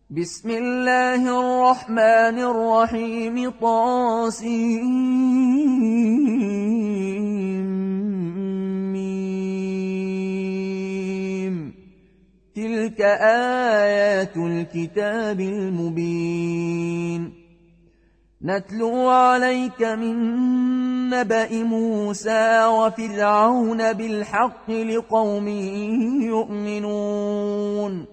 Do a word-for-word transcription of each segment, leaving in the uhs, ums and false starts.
بسم الله الرحمن الرحيم طاسيم تلك آيات الكتاب المبين نتلو عليك من نبأ موسى وفرعون بالحق لقوم يؤمنون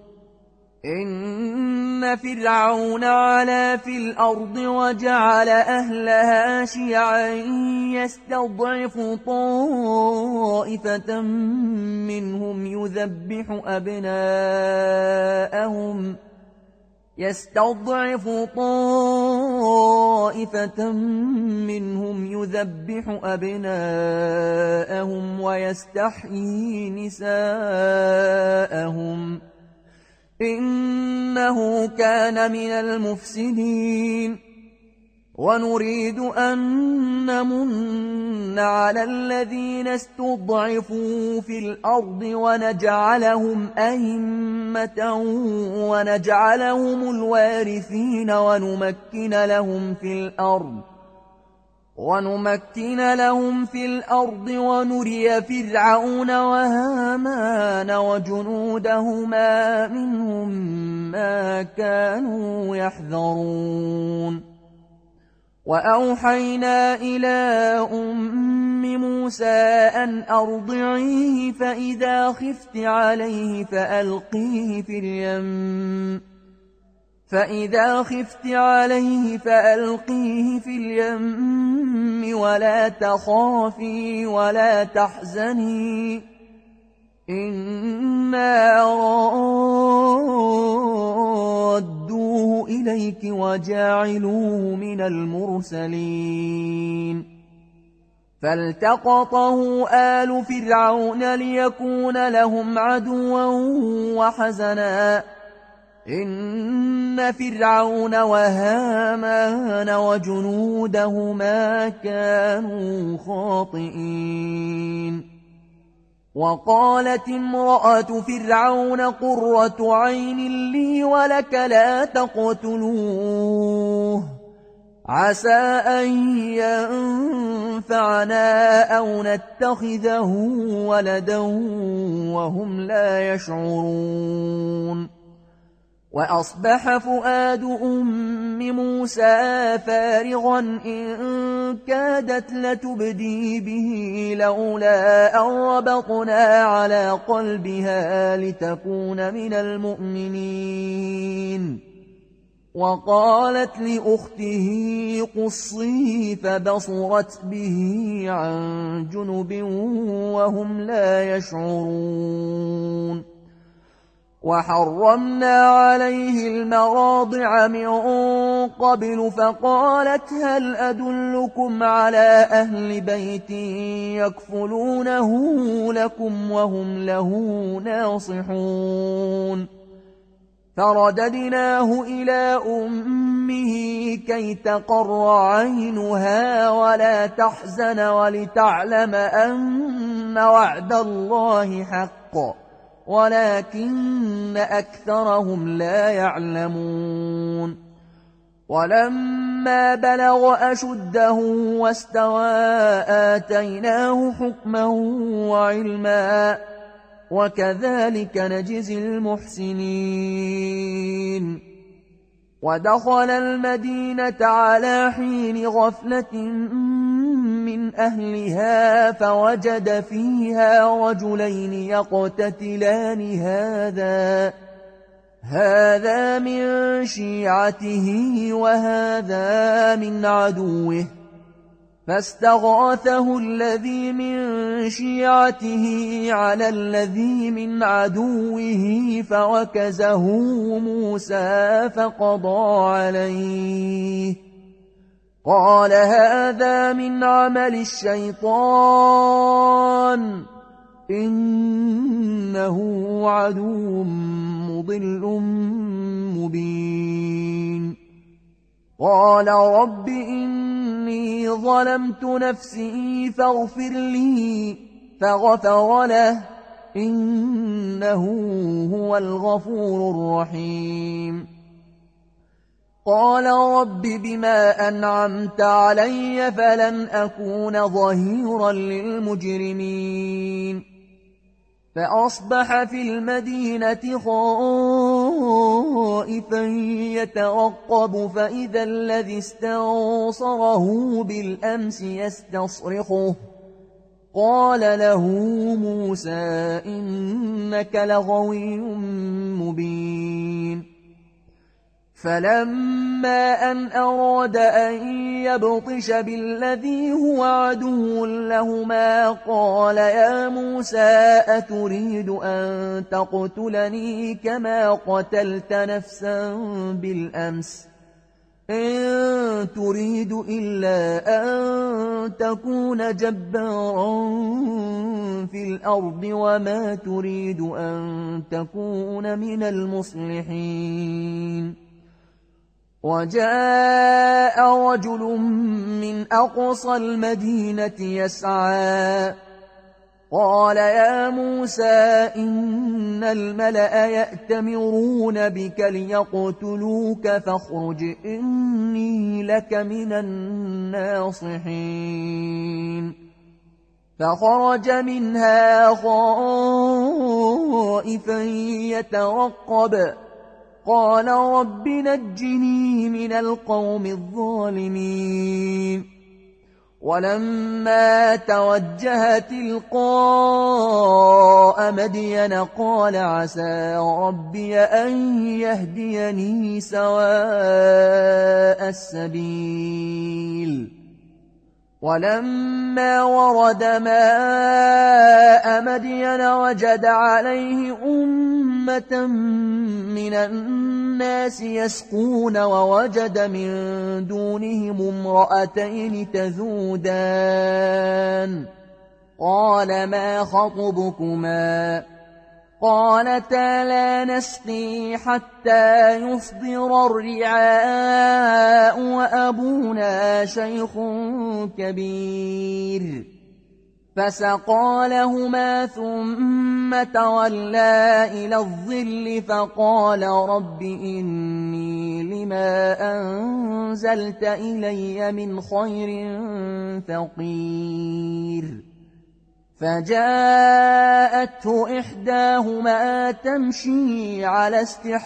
إن فرعون علا في الأرض وجعل أهلها شيعا يستضعف طائفة منهم يذبح أبناءهم يستضعف طائفة منهم يذبح أبناءهم ويستحيي نساءهم إنه كان من المفسدين ونريد أن نمن على الذين استضعفوا في الأرض ونجعلهم أئمة ونجعلهم الوارثين ونمكن لهم في الأرض ونمكن لهم في الأرض ونري فرعون وهامان وجنودهما منهم ما كانوا يحذرون وأوحينا إلى أم موسى أن أرضعيه فإذا خفت عليه فألقيه في اليم فإذا خفت عليه فألقيه في اليم ولا تخافي ولا تحزني إنا رادوه إليك وجاعلوه من المرسلين فالتقطه آل فرعون ليكون لهم عدوا وحزنا إن فرعون وهامان وجنودهما كانوا خاطئين وقالت امرأة فرعون قرة عين لي ولك لا تقتلوه عسى أن ينفعنا أو نتخذه ولدا وهم لا يشعرون وأصبح فؤاد أم موسى فارغا إن كادت لتبدي به لولا أن ربطنا على قلبها لتكون من المؤمنين وقالت لأخته قصيه فبصرت به عن جنب وهم لا يشعرون وحرمنا عليه المراضع من قبل فقالت هل أدلكم على أهل بيت يكفلونه لكم وهم له ناصحون فرددناه إلى أمه كي تقر عينها ولا تحزن ولتعلم أن وعد الله حق ولكن أكثرهم لا يعلمون ولما بلغ أشده واستوى آتيناه حكما وعلما وكذلك نجزي المحسنين ودخل المدينة على حين غفلة من أهلها فوجد فيها رجلين يقتتلان هذا هذا من شيعته وهذا من عدوه فاستغاثه الذي من شيعته على الذي من عدوه فوكزه موسى فقضى عليه قال هذا من عمل الشيطان إنه عدو مضل مبين قال رب إني ظلمت نفسي فاغفر لي فغفر له إنه هو الغفور الرحيم قال رب بما أنعمت علي فلن أكون ظهيرا للمجرمين فأصبح في المدينة خائفا يترقب فإذا الذي استنصره بالأمس يستصرخه قال له موسى إنك لغوي مبين فلما أن أراد أن يبطش بالذي هو عدو لهما قال يا موسى أتريد أن تقتلني كما قتلت نفسا بالأمس إن تريد إلا أن تكون جبارا في الأرض وما تريد أن تكون من المصلحين وجاء رجل من أقصى المدينة يسعى قال يا موسى إن الملأ يأتمرون بك ليقتلوك فاخرج إني لك من الناصحين فخرج منها خائفا يترقب قال رب نجني من القوم الظالمين ولما توجه تلقاء مدين قال عسى ربي أن يهديني سواء السبيل ولما ورد ماء مدين وجد عليه أمة من الناس يسقون ووجد من دونهم امرأتين تذودان قال ما خطبكما قالتا لا نسقي حتى يصدر الرعاء وأبونا شيخ كبير فسقى لهما ثم تولى إلى الظل فقال رب إني لما أنزلت إلي من خير فقير فجاءته إحداهما تمشي على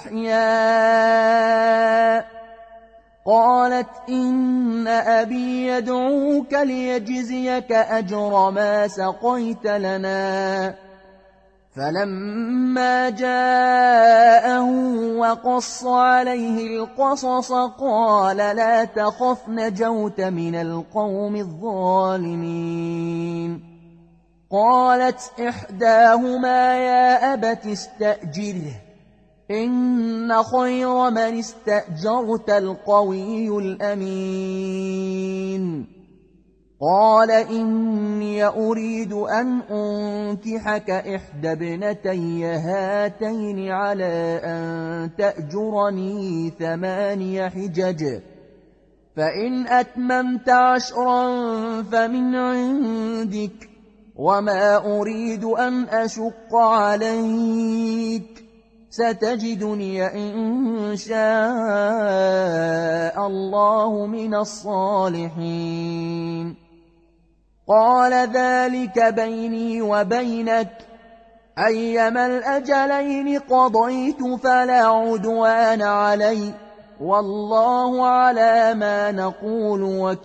استحياء قالت إن أبي يدعوك ليجزيك أجر ما سقيت لنا فلما جاءه وقص عليه القصص قال لا تخف نجوت من القوم الظالمين قالت إحداهما يا أبت استأجره إن خير من استأجرت القوي الأمين قال إني أريد أن أنكحك إحدى ابنتي هاتين على أن تأجرني ثماني حجج فإن أتممت عشرا فمن عندك وما أريد أن أشق عليك ستجدني إن شاء الله من الصالحين قال ذلك بيني وبينك أيما الأجلين قضيت فلا عدوان علي والله على ما نقول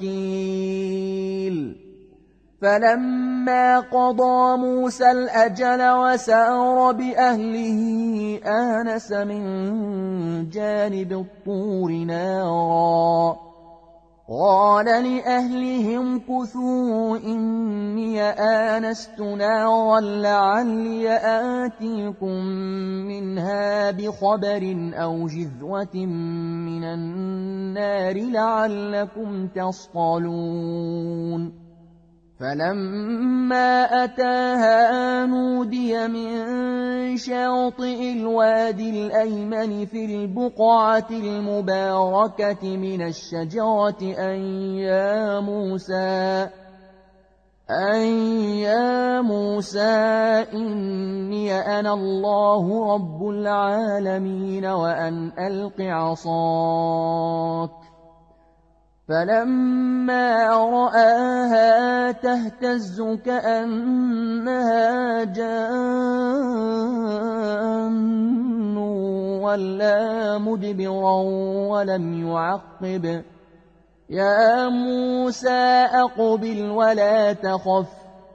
وكيل فلما قضى موسى الأجل وسار بأهله آنس من جانب الطور نارا قال لأهلهم كثوا إني آنست نارا لعلي آتيكم منها بخبر أو جذوة من النار لعلكم تصطلون فلما أتاها نودي من شاطئ الوادي الأيمن في البقعة المباركة من الشجرة أن يا موسى أن يا موسى إني أنا الله رب العالمين وأن ألق عصاك. فلما رآها تهتز كأنها جان ولا مدبرا ولم يعقب. يا موسى أقبل ولا تخف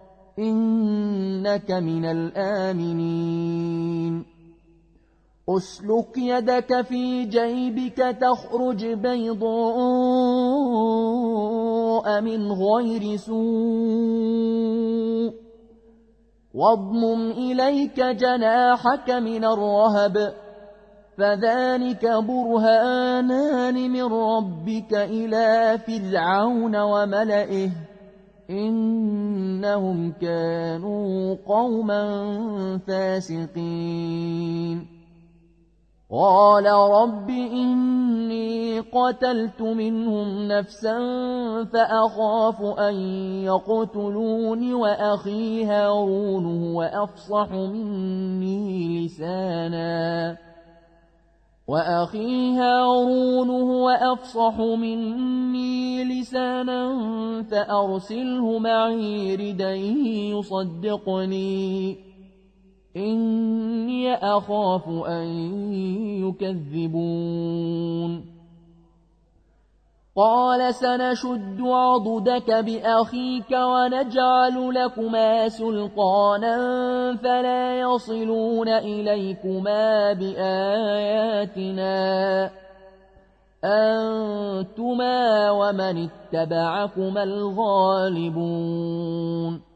إنك من الآمنين. أسلك يدك في جيبك تخرج بيضاء من غير سوء واضمم إليك جناحك من الرهب فذلك برهانان من ربك إلى فرعون وملئه إنهم كانوا قوما فاسقين. قال رب إني قتلت منهم نفسا فأخاف أن يقتلون وأخي هارون هو أفصح مني لسانا وأخي هارون هو أفصح مني لسانا فأرسله معي ردا يصدقني إني أخاف أن يكذبون. قال سنشد عضدك بأخيك ونجعل لكما سلطانا فلا يصلون إليكما بآياتنا أنتما ومن اتبعكما الغالبون.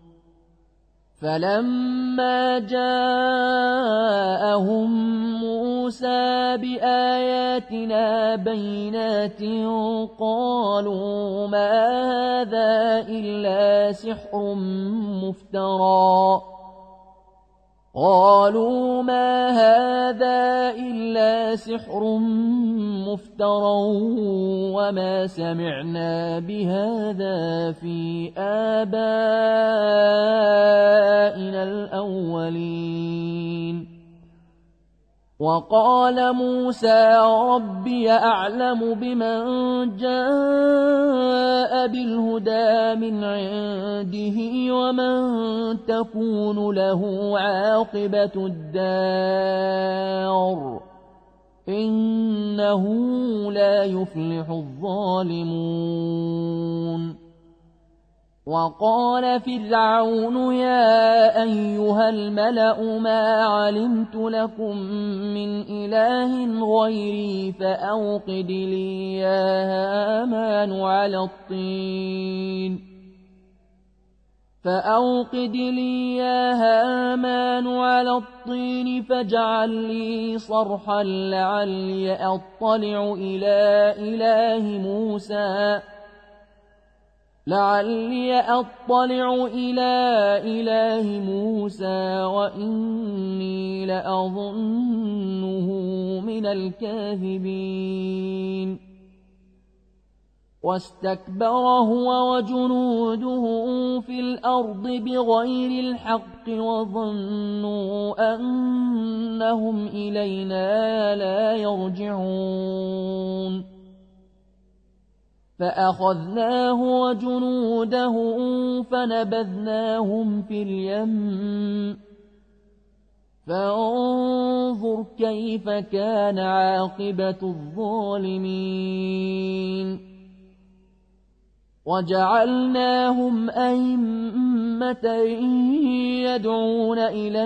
فلما جاءهم موسى بآياتنا بينات قالوا ما هذا إلا سحر مفترى قالوا ما هذا إلا سحر مفترى وما سمعنا بهذا في آبائنا الأولين. وقال موسى ربي أعلم بمن جاء بالهدى من عنده ومن تكون له عاقبة الدار إنه لا يفلح الظالمون. وقال فرعون يا أيها الملأ ما علمت لكم من إله غيري فأوقد لي يا هامان على الطين فأوقد لي يا هامان على الطين فاجعل لي صرحا لعلي أطلع إلى إله موسى لعلي أطلع إلى إله موسى وإني لأظنه من الكاذبين. واستكبر هو وجنوده في الأرض بغير الحق وظنوا أنهم إلينا لا يرجعون. فأخذناه وجنوده فنبذناهم في اليم فانظر كيف كان عاقبة الظالمين. وجعلناهم أئمة يدعون إلى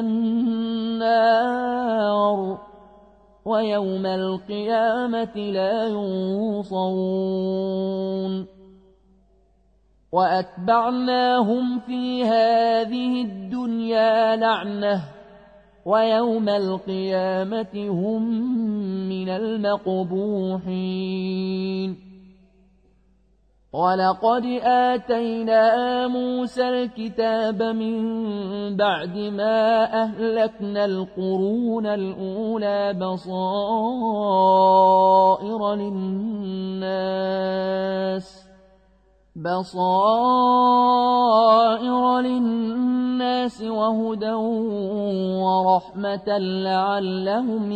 النار ويوم القيامة لا ينصرون. وأتبعناهم في هذه الدنيا لعنة ويوم القيامة هم من المقبوحين. ولقد آتينا موسى الكتاب من بعد ما أهلكنا القرون الأولى بصائر للناس بصائر وذكرى للناس وهدى ورحمة لعلهم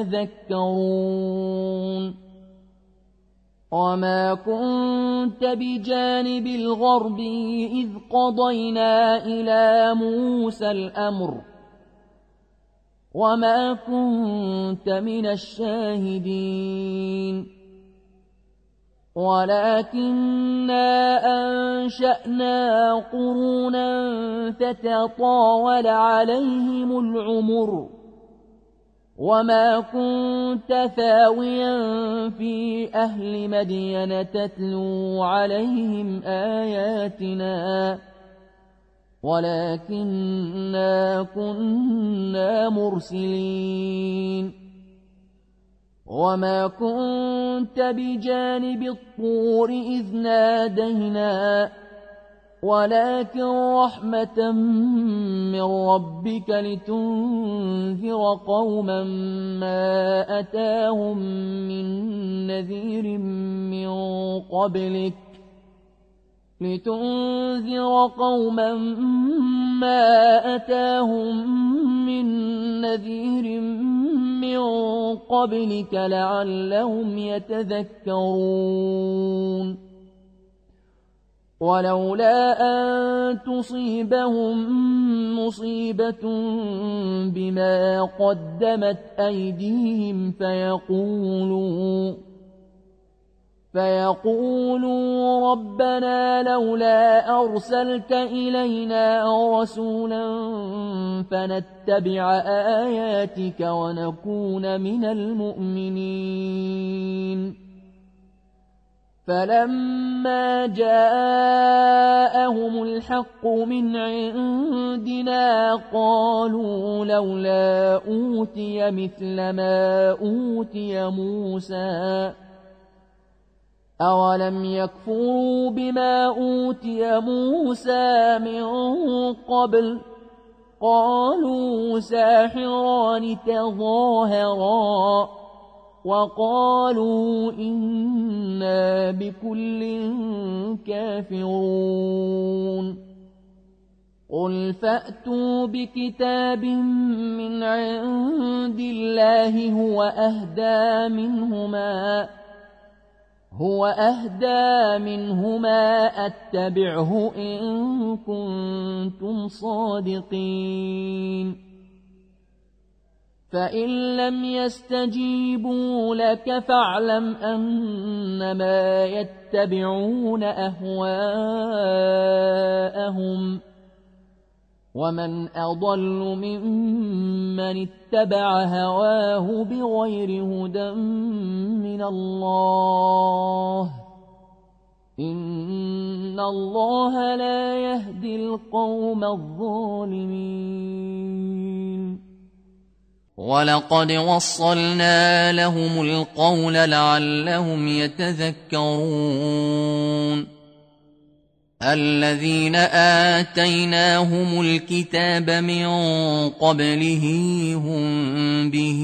يتذكرون وما كنت بجانب الغرب إذ قضينا إلى موسى الأمر وما كنت من الشاهدين ولكننا أنشأنا قرونا فتطاول عليهم العمر وما كنت ثاويا في أهل مدين تتلو عليهم آياتنا ولكننا كنا مرسلين وما كنت بجانب الطور إذ نادينا ولكن رحمة من ربك لتنذر قوما ما أتاهم من نذير من قبلك لتنذر قوما ما أتاهم من نذير من قبلك لعلهم يتذكرون ولولا أن تصيبهم مصيبة بما قدمت أيديهم فيقولوا فيقولوا ربنا لولا أرسلت إلينا رسولا فنتبع آياتك ونكون من المؤمنين فلما جاءهم الحق من عندنا قالوا لولا أوتي مثل ما أوتي موسى أولم يكفروا بما أوتي موسى من قبل قالوا ساحران تظاهرا وقالوا إنا بكل كافرون قل فأتوا بكتاب من عند الله هو أهدى منهما هو أهدى منهما أتبعه إن كنتم صادقين فإن لم يستجيبوا لك فاعلم أنما يتبعون أهواءهم ومن أضل ممن اتبع هواه بغير هدى من الله إن الله لا يهدي القوم الظالمين ولقد وصلنا لهم القول لعلهم يتذكرون الذين آتيناهم الكتاب من قبله هم به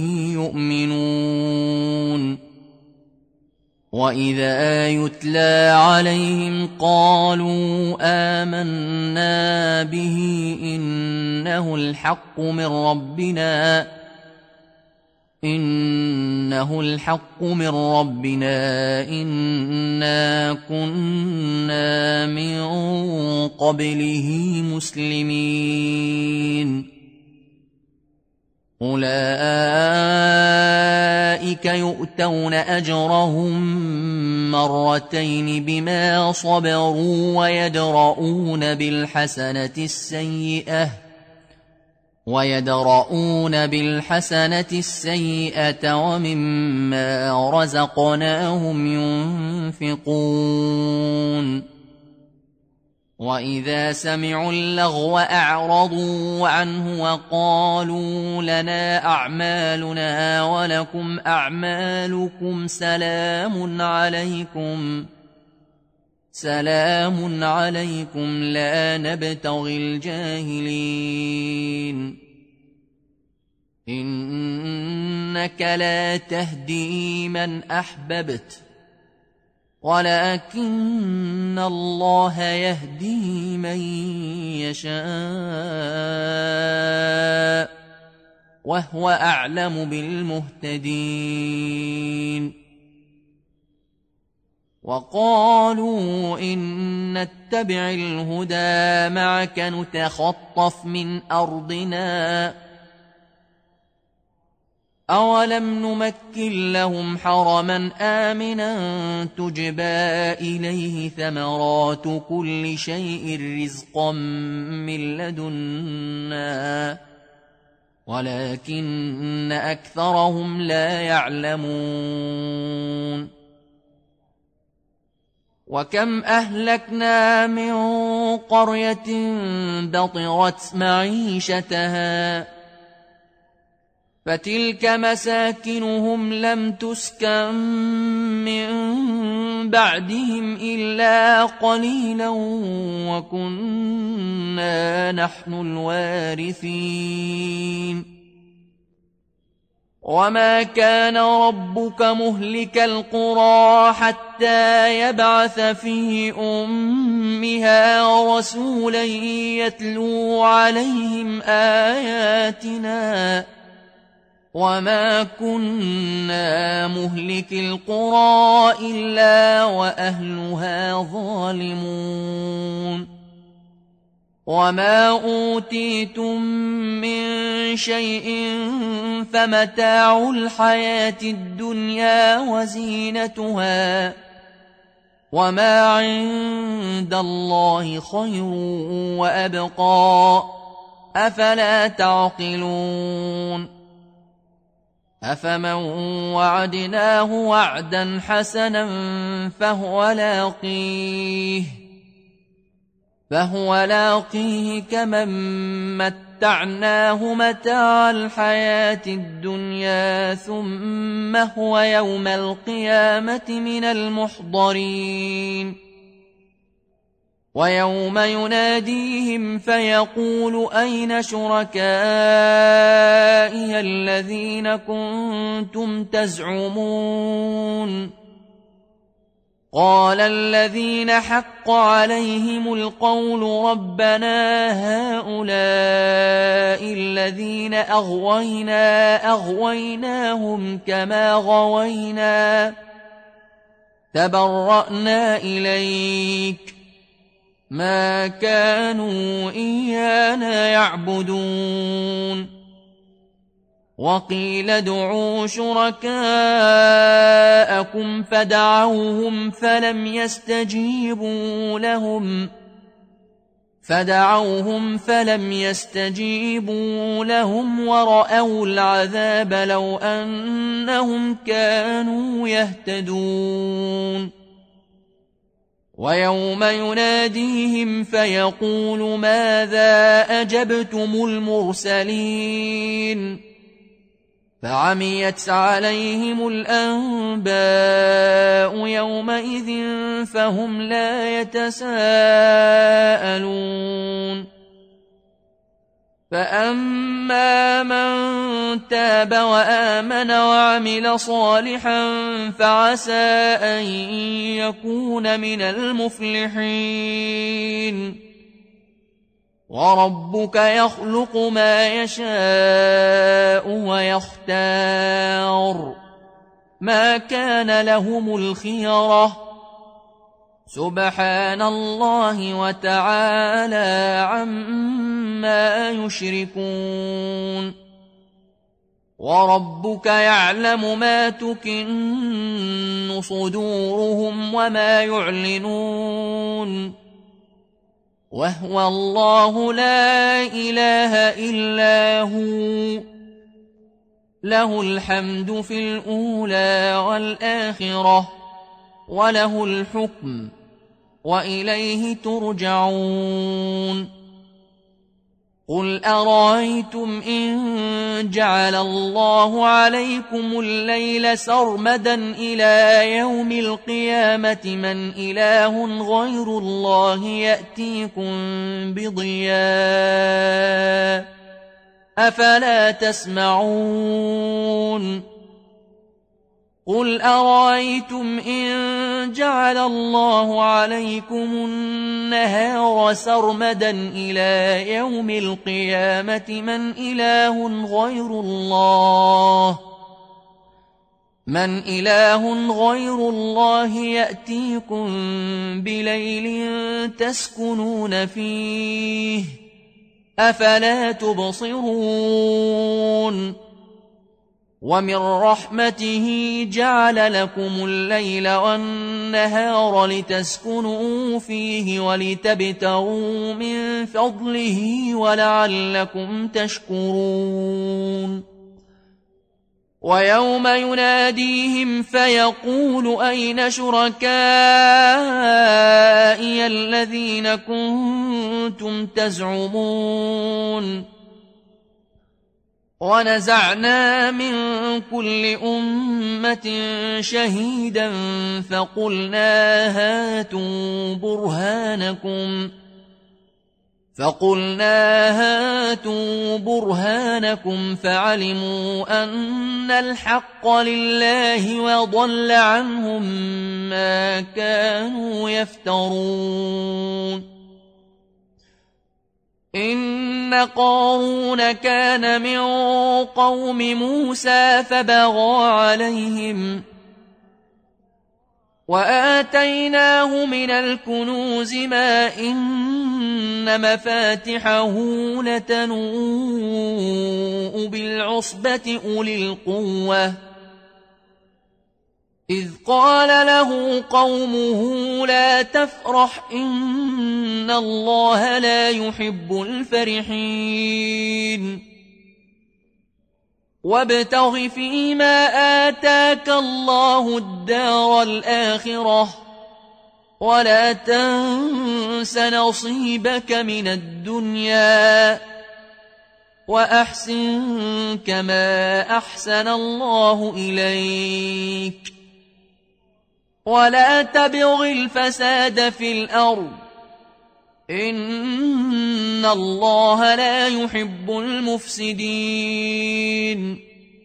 يؤمنون وإذا يتلى عليهم قالوا آمنا به إنه الحق من ربنا إنه الحق من ربنا إنا كنا من قبله مسلمين أولئك يؤتون أجرهم مرتين بما صبروا ويدرؤون بالحسنة السيئة ويدرؤون بالحسنة السيئة ومما رزقناهم ينفقون وإذا سمعوا اللغو أعرضوا عنه وقالوا لنا أعمالنا ولكم أعمالكم سلام عليكم سلام عليكم لا نبتغي الجاهلين إنك لا تهدي من أحببت ولكن الله يهدي من يشاء وهو أعلم بالمهتدين. وقالوا إن نتبع الهدى معك نتخطف من أرضنا أولم نمكن لهم حرما آمنا تجبى إليه ثمرات كل شيء رزقا من لدنا ولكن أكثرهم لا يعلمون. وكم أهلكنا من قرية بطرت معيشتها فتلك مساكنهم لم تسكن من بعدهم إلا قليلا وكنا نحن الوارثين. وما كان ربك مهلك القرى حتى يبعث في أمها رسولا يتلو عليهم آياتنا وما كنا مهلك القرى إلا وأهلها ظالمون. وما أوتيتم من شيء فمتاع الحياة الدنيا وزينتها وما عند الله خير وأبقى أفلا تعقلون. أفمن وعدناه وعدا حسنا فهو لاقيه فهو لاقيه كمن متعناه متاع الحياة الدنيا ثم هو يوم القيامة من المحضرين. ويوم يناديهم فيقول أين شركائي الذين كنتم تزعمون قال الذين حق عليهم القول ربنا هؤلاء الذين أغوينا أغويناهم كما غوينا تبرأنا إليك ما كانوا إيانا يعبدون. وقيل ادعوا شركاءكم فدعوهم فلم يستجيبوا لهم فدعوهم فلم يستجيبوا لهم ورأوا العذاب لو أنهم كانوا يهتدون. ويوم يناديهم فيقول ماذا أجبتم المرسلين فعميت عليهم الأنباء يومئذ فهم لا يتساءلون. فأما من تاب وآمن وعمل صالحا فعسى أن يكون من المفلحين. وربك يخلق ما يشاء ويختار ما كان لهم الخيرة سبحان الله وتعالى عما يشركون. وربك يعلم ما تكن صدورهم وما يعلنون وهو الله لا إله إلا هو له الحمد في الأولى والآخرة وله الحكم وإليه ترجعون. قل أرأيتم إن جعل الله عليكم الليل سرمدا إلى يوم القيامة من إله غير الله يأتيكم بضياء أفلا تسمعون. قل أرأيتم إن جعل الله عليكم النهار سرمدا إلى يوم القيامة من إله غير الله من إله غير الله يأتيكم بليل تسكنون فيه أفلا تبصرون ومن رحمته جعل لكم الليل والنهار لتسكنوا فيه ولتبتغوا من فضله ولعلكم تشكرون ويوم يناديهم فيقول أين شركائي الذين كنتم تزعمون ونزعنا من كل أمة شهيدا فقلنا هاتوا برهانكم فقلنا هاتوا برهانكم فعلموا أن الحق لله وضل عنهم ما كانوا يفترون إن قارون كان من قوم موسى فبغى عليهم وآتيناه من الكنوز ما إن مفاتحه لتنوء بالعصبة أولي القوة إذ قال له قومه لا تفرح إن الله لا يحب الفرحين وابتغ فيما آتاك الله الدار الآخرة ولا تنس نصيبك من الدنيا وأحسن كما أحسن الله إليك ولا تبغ الفساد في الأرض إن الله لا يحب المفسدين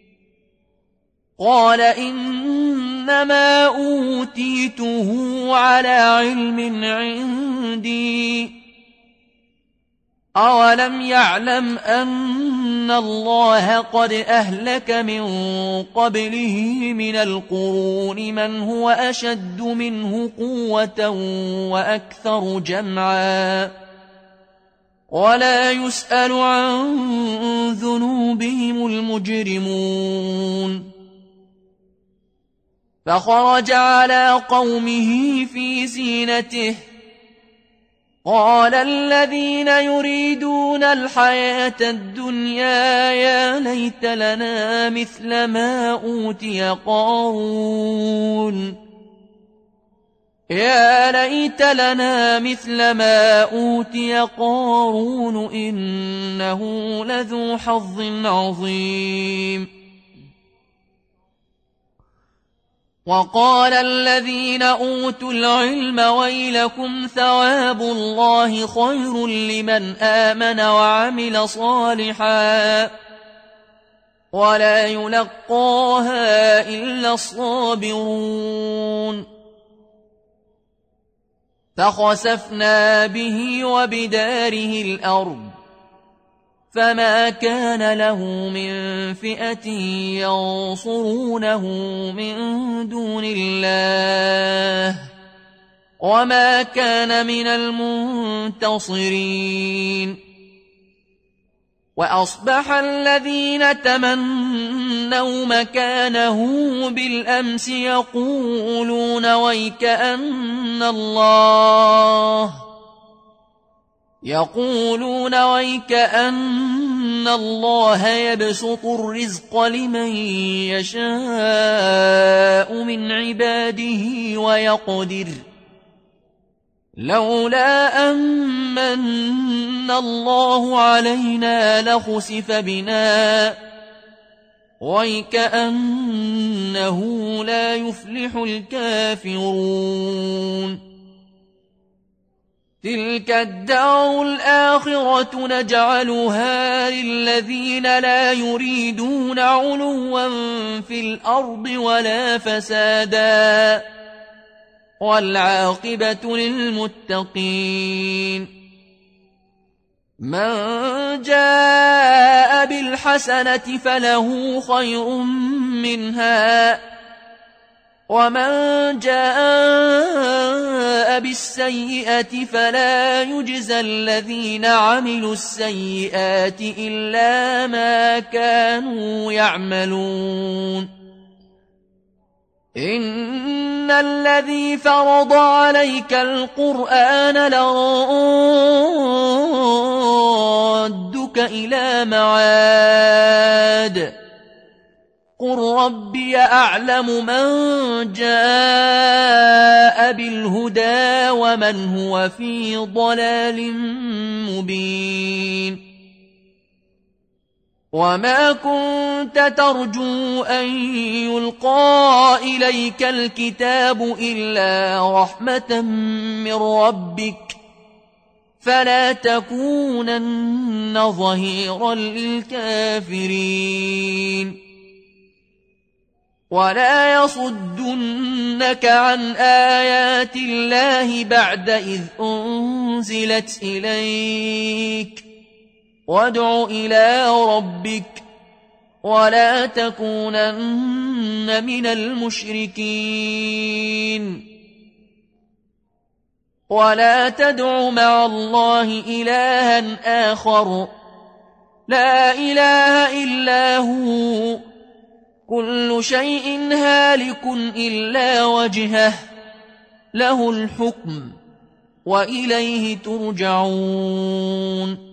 قال إنما أوتيته على علم عندي أولم يعلم أن الله قد أهلك من قبله من القرون من هو أشد منه قوة وأكثر جمعا ولا يسأل عن ذنوبهم المجرمون فخرج على قومه في زينته قال الذين يريدون الحياة الدنيا يا ليت لنا مثل ما أوتي قارون يا ليت لنا مثل ما أوتي قارون إنه لذو حظ عظيم وقال الذين أوتوا العلم ويلكم ثواب الله خير لمن آمن وعمل صالحا ولا يلقاها إلا الصابرون فخسفنا به وبداره الأرض فما كان له من فئة ينصرونه من دون الله وما كان من المنتصرين وأصبح الذين تمنوا مكانه بالأمس يقولون ويكأن الله يقولون ويكأن الله يبسط الرزق لمن يشاء من عباده ويقدر لولا أمن الله علينا لخسف بنا ويكأنه لا يفلح الكافرون تلك الدار الآخرة نجعلها للذين لا يريدون علوا في الأرض ولا فسادا والعاقبة للمتقين من جاء بالحسنة فله خير منها ومن جاء بالسيئة فلا يجزى الذين عملوا السيئات إلا ما كانوا يعملون إن الذي فرض عليك القرآن لرادك إلى معاد قل ربي أعلم من جاء بالهدى ومن هو في ضلال مبين وما كنت ترجو أن يلقى إليك الكتاب إلا رحمة من ربك فلا تكونن ظهيرا للكافرين ولا يصدنك عن آيات الله بعد إذ أنزلت إليك وادع إلى ربك ولا تكونن من المشركين ولا تدع مع الله إلها آخر لا إله إلا هو كل شيء هالك إلا وجهه له الحكم وإليه ترجعون